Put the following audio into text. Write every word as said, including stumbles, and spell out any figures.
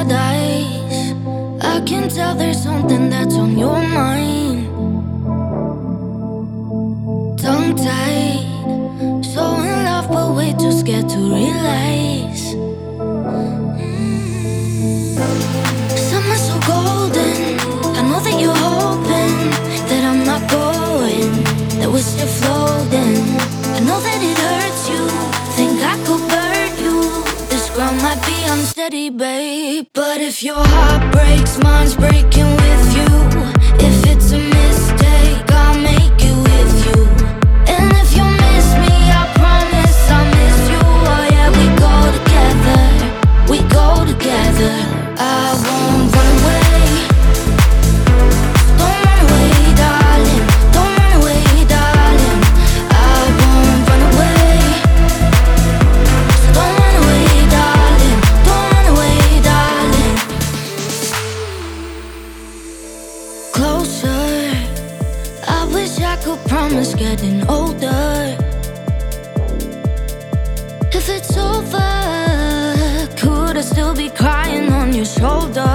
sad eyes, I can tell there's something that's on your mind. Tongue tied, so in love but way too scared to realize. mm. Summer's so golden, I know that you're hoping that I'm not going, that we're still floating. I know that it hurts you, think I could burn you. This ground might be unsteady, babe, but if your heart breaks, mine's breaking with you. If it's a mistake, I'll make it with you. And if you miss me, I promise I'll miss you. Oh yeah, we go together, we go together. I won't run away. Don't run away, darling. Don't run away, darling. I won't run away. So don't run away, darling. Don't run away, darling. Closer, I wish I could promise getting older. If it's over, could I still be crying on your shoulder?